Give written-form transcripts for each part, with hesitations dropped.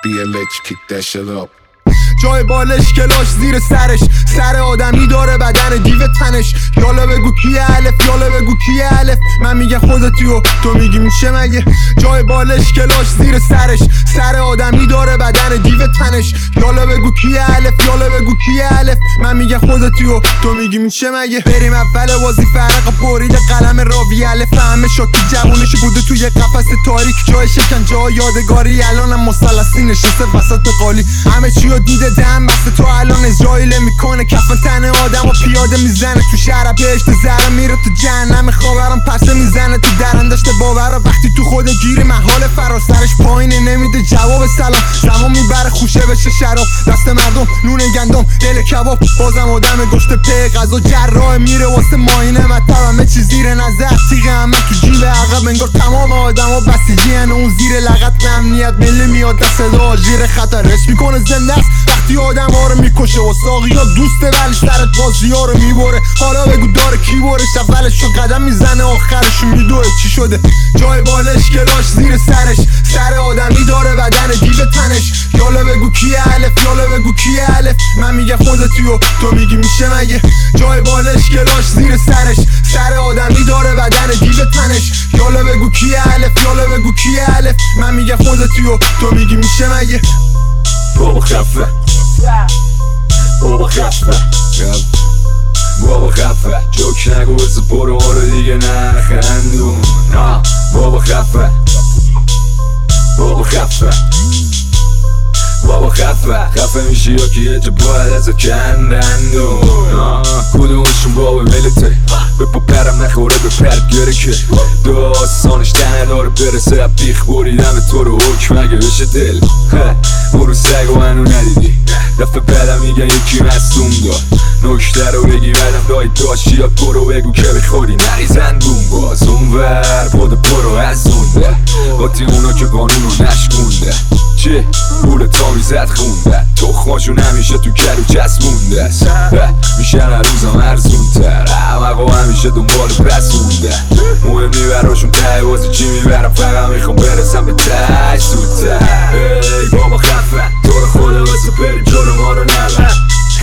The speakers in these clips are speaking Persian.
BLH kick that shit up. جای بالش کلاش زیر سرش، سر آدمی داره بدن دیو تنش. یالا بگو کیه الف، یالا بگو کیه الف. من میگه خودتی و تو میگی میشه مگه. جای بالش کلاش زیر سرش، سر آدمی داره بدن دیو تنش. یالا بگو کیه الف، یالا بگو کیه الف. من میگه خودتی و تو میگی میشه مگه. بریم اول بازی فرق برید قلم راوی الف. همه شاکی جوونش بوده توی قفس تاریک، جای شکنجه ها یادگاری. الانم مثلثی نشسته وسط قالی، همه چیو دیده دم بسته. تو الان اسرائیل میکنه کفن تن آدم و پیاده میزنه تو شهر بهشت زهره. میره تو جهنم خوابرم پرسه میزنه تو درن داشته باور. وقتی تو خود گیری محال فراسرش پایینه نمیده جواب سلام. زمان میبره خوشه بشه شراب، دست مردم نون گندم دل کباب. بازم آدم گشته پی غذا جراح میره واسه ماینه مطب. همه چی زیر نظر تیغه همه تو جیب عقب. انگار تمام آدم ها بسیجی هن اون زیر لغت امنیت ملی میاد دست دا جیر خطرش میکنه زنده است. وقتی آدم ها رو میکشه و ساقی ها دوسته ولی سرت بازی ها رو میبره. حالا بگو داره کی برش اولش رو قدم میزنه آخرش میدوه چی شده. جای بالش کلاش زیر سرش، سر آدمی داره بدن دیو تنش. یالا بگو کیه الف، یالا بگو کیه الف. من میگه خودتی و تو میگی میشه مگه. جای بالش کلاش زیر سرش، سر آدمی داره بدن دیو تنش. یالا بگو کیه الف، یالا بگو کیه الف. من میگه خودتی و تو میگی میشه مگه. بابا خفه، بابا خفه، بابا خفه. جوک نگو بزا برو رو دیگه نخندون. بابا خفه، بابا خفه، بابا خفه. خفه میشی یا که یه جا باید ازا کندندون. کدومشون بابا ملیته بپا پرم نخوره به پرد گره که داستانش تنه داره برسه. بیخ بریدم به تو رو حکم اگه بشه دل. برو سگ و منو ندیدی دفعه بعدم میگن یکی مستون دار. نکته رو بگی بعدم دایی داشتی یا برو بگو که بخوری نریزن بون. باز اون ور بوده برو از اونده باتی اونا که قانون رو نشکونده. چه پول تا میزد خونده تخماشون همیشه تو کرو چسبونده است. میشن هر روزم ارزون تر احمقا همیشه دنبال رسونده. مهم نی براشون ته بازی چی میبرم فقط میخوام برسم به ته زودتر. ای بابا خفه تو رو خدا واسه بریم جلو ما رو نبر.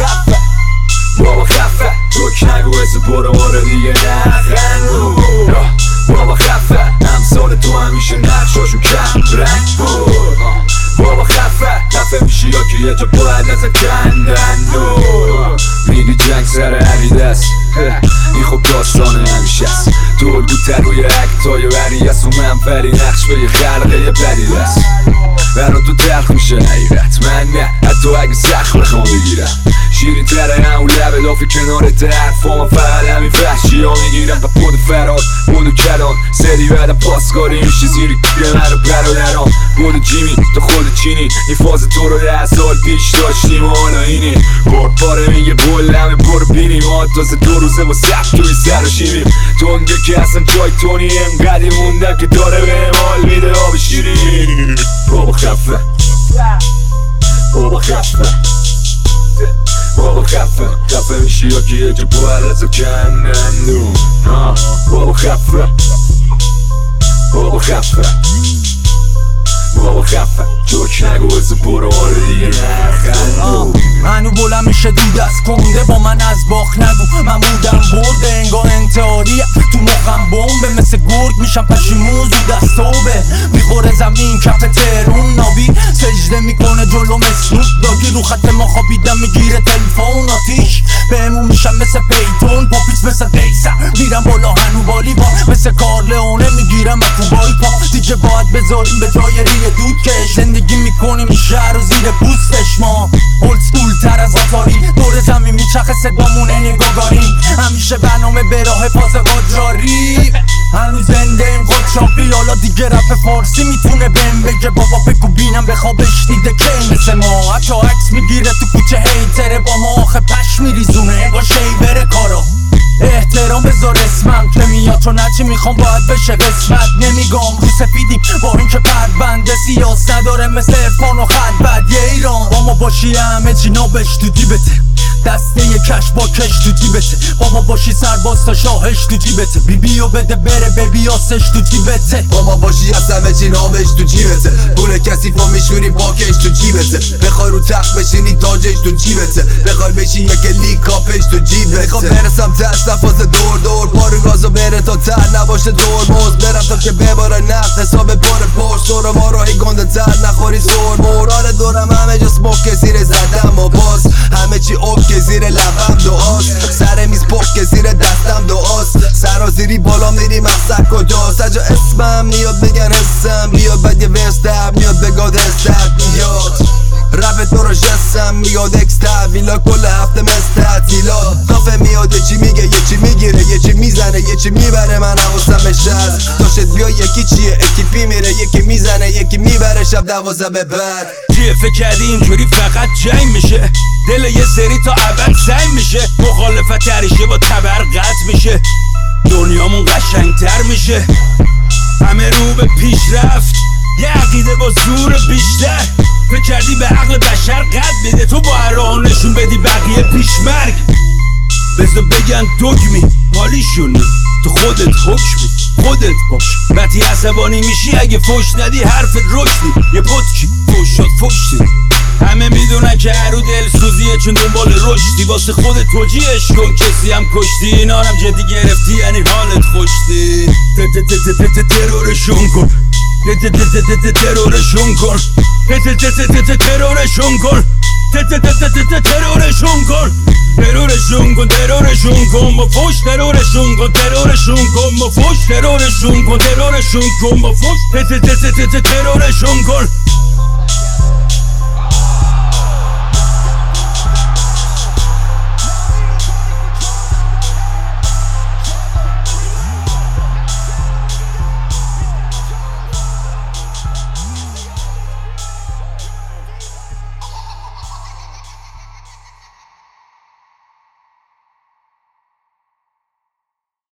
بابا خفه توک نگو واسه برو ما رو دیگه نخندون. بابا خفه امثال تو همیشه نقشاشون کم رنگ بود. بابا خفه میشی یا که یه جا باید ازا کندندون. میگی جنگ سر عقیده است این خب داستانه همیشه است. تو الگوتر روی اکتای وری است و منفری نقش به یه خلقه یه بدیل است. برا تو تلخ میشه حقیقت من نه حتی اگه سخت بخوام بگیرم. شیرین تره همون لبه دافی کنار حرفا. من فقط همین وحشی ها میگیرم با پود فراد بود کلان. سری بعد پاسکاری میشه زیری که من رو برادران. بود جیمی تا خود چینی این فاز تو رو 10 سال پیش داشتیم و حالا اینی. پاره میگه بلمه برو بینیم ما تازه 2 روزه با سخت توی سر و شیمیم. تونگه که اصلا جای تونی انقدی موندن که داره به مال میده آب شیرین. بابا خفه، بابا خفه، بابا خفه میشی یا که یه جا باید ازا کندندون. بابا خفه، بابا خفه، بابا خفه جوک نگو ازا برو ما رو دیگه نخندون. منو بلند میشه دود از کنده با من از باخ نگو. من بودم برده انگار انتحاریه تو مخم بمبه. مثل گرگ میشم پشیمون زود از توبه. میخوره زمین کف تهرون نابی سجده میکنه جلوم اسنوپ داگی. رو خط ما خوابیدم میگیره تلفون آتیش بهمون میشم مثل پیتون. پاپیچ مثل قیصر میرم بالا هنو بالی با مثل کارلئونه میگیرم اکو بایپا. دیگه باید بذاریم به جای ریه دود کش. زندگی میکنیم شهر و زیر پوستش ما اولدسکول تر از آتاری. دور زمین میچخه صدامونه نگاگاریم. همیشه برنامه به راه پاس قاجاری. هنوز زنده این قاچاقی. حالا دیگه رپ فارسی میتونه بهم بگه بابا بگو بینم به خوابش دیده که مثل ما. حتی عکس میگیره تو کوچه هیتره با ما آخه پش میریزونه انگار شیبره کارا. احترام بذار اسمم که میاد چون هرچی میخوام باید بشه قسمت. نمیگم رو سفیدیم با این که پرد بنده سیاس نداره مثل ارفان و خلبت. یه ایران با ما باشی همه چی نابش تو جیبته دسته یه کش با کش تو جیبته بابا باشی سرباز تا شاهش تو جیبته بیبیو بده بره ببی آسش تو جیبته بابا باشی از همه چی نامش تو جیبته پول کسی با میشونی باکش تو جیبته بخوای رو تخت بشینی تاجش تو جیبته بخوای بشی یک لیک کاپش تو جیبته میخوام برسم تست نفاز دور پارو گازو بره تا تر نباشه موز برم تا که بباره نفت حساب بار پرس دور ما راهی گنده تر نخوری زور موران دورم همه جا سموک زیر زدم و باز همه چی که زیر لبم دعاست سر میز پک زیر دستم دعاست سرازیری بالا میری مقصد کجاست اجا اسمم میاد بگن حسم بیاد بعد یه وستم میاد بگاد هستم میاد رپ تو رو جستم میاد اکستر ویلا کل هفته مستطیلات کافه میاد یه چی میگه یه چی میگیره یه چی میزنه یه چی میبره من حواسم بشه داشت بیا یکی چیه اکیپی میره یکی میزنه یکی میبره شب 12 به بعد چیه فکر کردی اینجوری فقط جنگ میشه دل یه سری تا ابد سنگ میشه مخالفت تریشه با تبر قطع میشه دنیامون قشنگتر میشه همه رو به پیشرفت یه عقیده با زور بیشتر فکر کردی به عقل بشر قد میده تو با هر نشون بدی بقیه پیشمرگ بذار بگن دگمی حالیشونی تو خودت حکمی خودت باش وقتی عصبانی میشی اگه فوش ندی حرفت رشدی یه پتکی فوش شد فوشتی همه میدونن که هرو دلسوزیه چون دنبال رشدی واسه خودت توجیهش کن کسی هم کشتی اینا هم جدی گرفتی یعنی حالت خوشتی ترورشون کن ترورشون کن ترورشون کن ترورشون کن ترورشون کن ترورشون کن با فوش ترورشون کن ترورشون کن با فوش ترورشون کن ترورشون کن با فوش ترورشون کن